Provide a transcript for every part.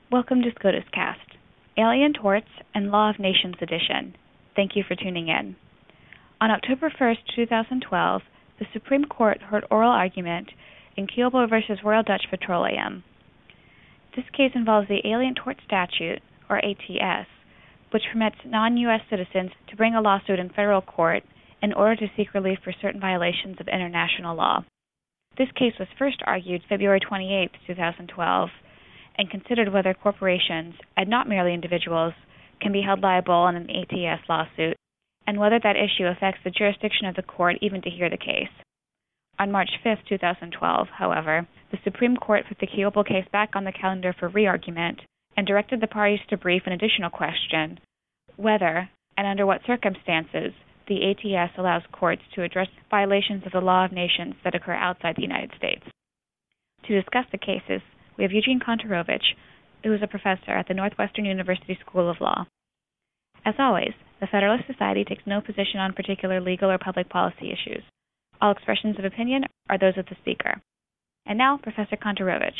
Welcome to SCOTUS Cast, Alien Torts and Law of Nations edition. Thank you for tuning in. On October 1st, 2012, the Supreme Court heard oral argument in Kielbo v. Royal Dutch Petroleum. This case involves the Alien Tort Statute, or ATS, which permits non-U.S. citizens to bring a lawsuit in federal court in order to seek relief for certain violations of international law. This case was first argued February 28, 2012, and considered whether corporations, and not merely individuals, can be held liable in an ATS lawsuit, and whether that issue affects the jurisdiction of the court even to hear the case. On March 5, 2012, however, the Supreme Court put the Kielbo case back on the calendar for re-argument and directed the parties to brief an additional question, whether, and under what circumstances, the ATS allows courts to address violations of the law of nations that occur outside the United States. To discuss the cases, we have Eugene Kontorovich, who is a professor at the Northwestern University School of Law. As always, the Federalist Society takes no position on particular legal or public policy issues. All expressions of opinion are those of the speaker. And now, Professor Kontorovich.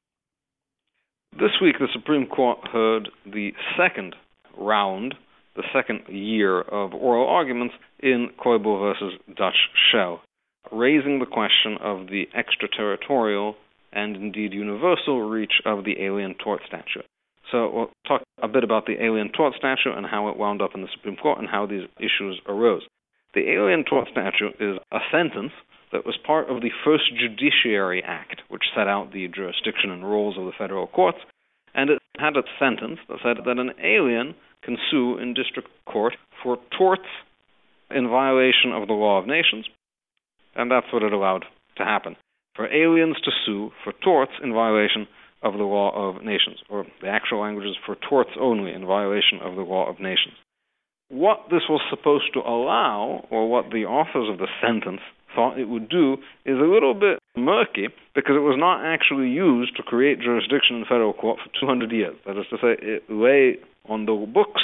This week, the Supreme Court heard the second round, the second year of oral arguments in Kielbo v. Dutch Shell, raising the question of the extraterritorial and indeed universal reach of the Alien Tort Statute. So we'll talk a bit about the Alien Tort Statute and how it wound up in the Supreme Court and how these issues arose. The Alien Tort Statute is a sentence that was part of the First Judiciary Act, which set out the jurisdiction and roles of the federal courts, and it had a sentence that said that an alien can sue in district court for torts in violation of the law of nations, and that's what it allowed to happen. For aliens to sue for torts in violation of the law of nations, or the actual language is for torts only in violation of the law of nations. What this was supposed to allow, or what the authors of the sentence thought it would do, is a little bit murky, because it was not actually used to create jurisdiction in federal court for 200 years. That is to say, it lay on the books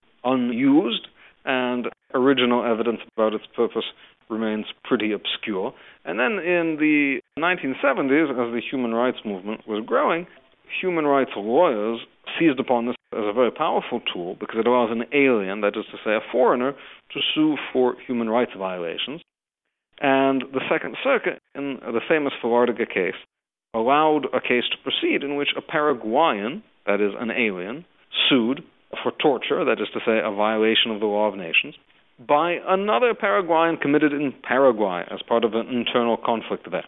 unused, and original evidence about its purpose remains pretty obscure. And then in the 1970s, as the human rights movement was growing, human rights lawyers seized upon this as a very powerful tool because it allows an alien, that is to say a foreigner, to sue for human rights violations. And the Second Circuit, in the famous Filartiga case, allowed a case to proceed in which a Paraguayan, that is an alien, sued for torture, that is to say a violation of the law of nations, by another Paraguayan committed in Paraguay as part of an internal conflict there.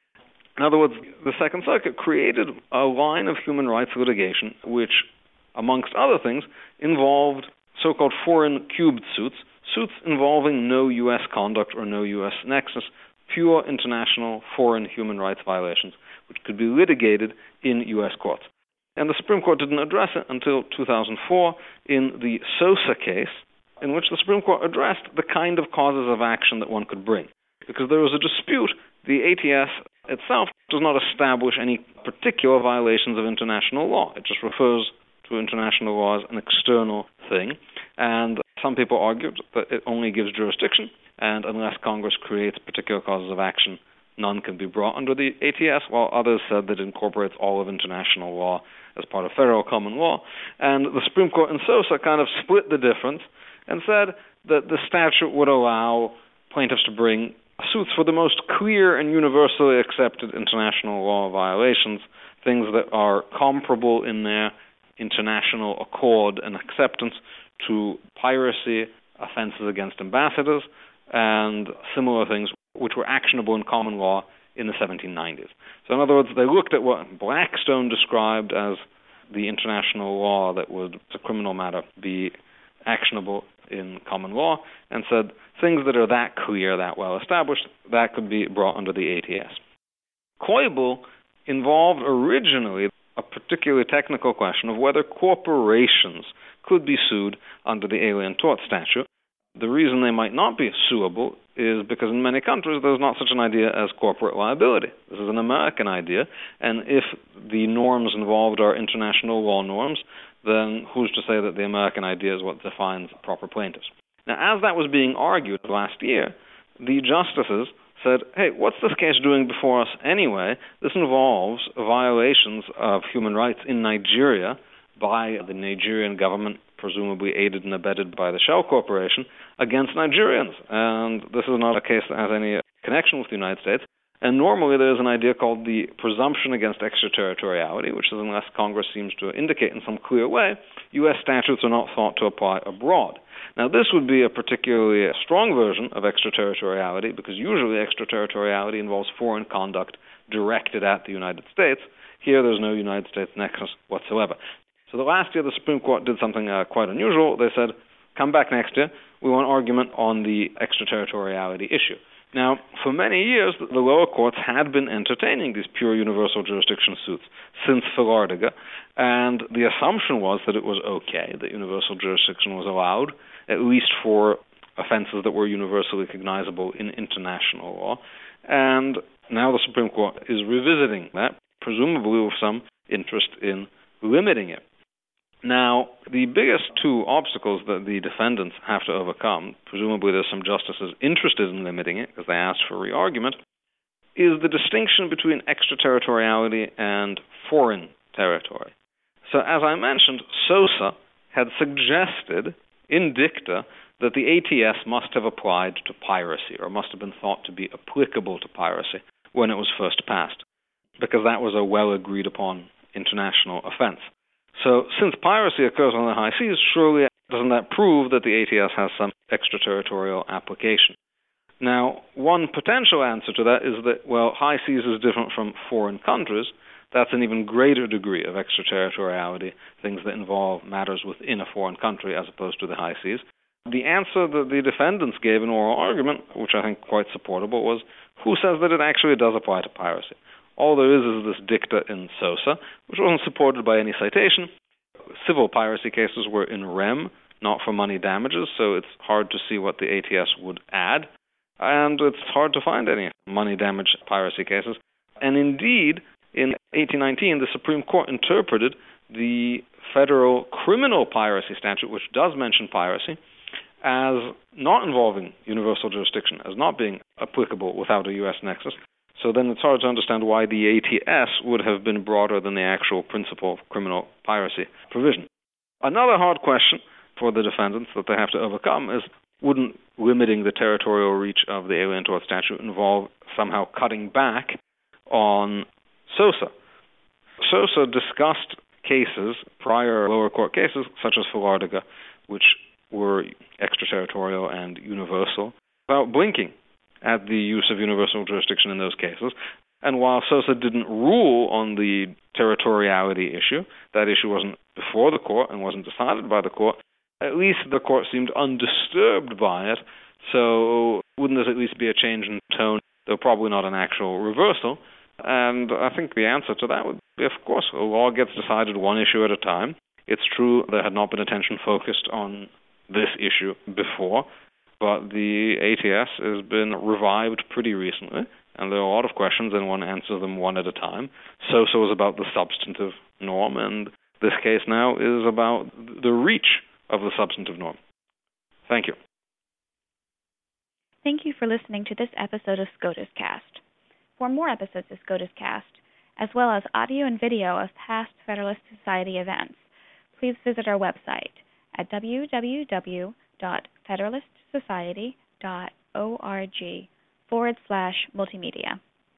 In other words, the Second Circuit created a line of human rights litigation which, amongst other things, involved so-called foreign cubed suits involving no U.S. conduct or no U.S. nexus, pure international foreign human rights violations, which could be litigated in U.S. courts. And the Supreme Court didn't address it until 2004 in the Sosa case, in which the Supreme Court addressed the kind of causes of action that one could bring. Because there was a dispute, the ATS itself does not establish any particular violations of international law. It just refers to international law as an external thing. And some people argued that it only gives jurisdiction, and unless Congress creates particular causes of action, none can be brought under the ATS, while others said that it incorporates all of international law as part of federal common law. And the Supreme Court in Sosa kind of split the difference and said that the statute would allow plaintiffs to bring suits for the most clear and universally accepted international law violations, things that are comparable in their international accord and acceptance to piracy, offenses against ambassadors, and similar things which were actionable in common law in the 1790s. So in other words, they looked at what Blackstone described as the international law that would, as a criminal matter, be actionable in common law, and said things that are that clear, that well established, that could be brought under the ATS. Kielbo involved originally a particularly technical question of whether corporations could be sued under the Alien Tort Statute. The reason they might not be suable is because in many countries there's not such an idea as corporate liability. This is an American idea, and if the norms involved are international law norms, then who's to say that the American idea is what defines proper plaintiffs? Now, as that was being argued last year, the justices said, hey, what's this case doing before us anyway? This involves violations of human rights in Nigeria by the Nigerian government, presumably aided and abetted by the Shell Corporation, against Nigerians. And this is not a case that has any connection with the United States. And normally there's an idea called the presumption against extraterritoriality, which is unless Congress seems to indicate in some clear way, U.S. statutes are not thought to apply abroad. Now, this would be a particularly strong version of extraterritoriality, because usually extraterritoriality involves foreign conduct directed at the United States. Here, there's no United States nexus whatsoever. So the last year, the Supreme Court did something quite unusual. They said, come back next year. We want argument on the extraterritoriality issue. Now, for many years, the lower courts had been entertaining these pure universal jurisdiction suits since Philardega, and the assumption was that it was okay, that universal jurisdiction was allowed, at least for offenses that were universally recognizable in international law. And now the Supreme Court is revisiting that, presumably with some interest in limiting it. Now, the biggest two obstacles that the defendants have to overcome, presumably there's some justices interested in limiting it because they asked for re-argument, is the distinction between extraterritoriality and foreign territory. So as I mentioned, Sosa had suggested in dicta that the ATS must have applied to piracy, or must have been thought to be applicable to piracy when it was first passed, because that was a well-agreed-upon international offense. So since piracy occurs on the high seas, surely doesn't that prove that the ATS has some extraterritorial application? Now, one potential answer to that is that, well, high seas is different from foreign countries. That's an even greater degree of extraterritoriality, things that involve matters within a foreign country as opposed to the high seas. The answer that the defendants gave in oral argument, which I think quite supportable, was who says that it actually does apply to piracy? All there is this dicta in Sosa, which wasn't supported by any citation. Civil piracy cases were in rem, not for money damages, so it's hard to see what the ATS would add. And it's hard to find any money damage piracy cases. And indeed, in 1819, the Supreme Court interpreted the federal criminal piracy statute, which does mention piracy, as not involving universal jurisdiction, as not being applicable without a U.S. nexus. So then it's hard to understand why the ATS would have been broader than the actual principle of criminal piracy provision. Another hard question for the defendants that they have to overcome is, wouldn't limiting the territorial reach of the Alien Tort Statute involve somehow cutting back on Sosa? Sosa discussed cases, prior lower court cases, such as Philardega, which were extraterritorial and universal, without blinking at the use of universal jurisdiction in those cases. And while Sosa didn't rule on the territoriality issue, that issue wasn't before the court and wasn't decided by the court, at least the court seemed undisturbed by it, so wouldn't this at least be a change in tone, though probably not an actual reversal? And I think the answer to that would be, of course, a law gets decided one issue at a time. It's true there had not been attention focused on this issue before, but the ATS has been revived pretty recently, and there are a lot of questions, and one answers them one at a time. Sosa was about the substantive norm, and this case now is about the reach of the substantive norm. Thank you. Thank you for listening to this episode of SCOTUS Cast. For more episodes of SCOTUS Cast, as well as audio and video of past Federalist Society events, please visit our website at www.federalistsociety.org/multimedia.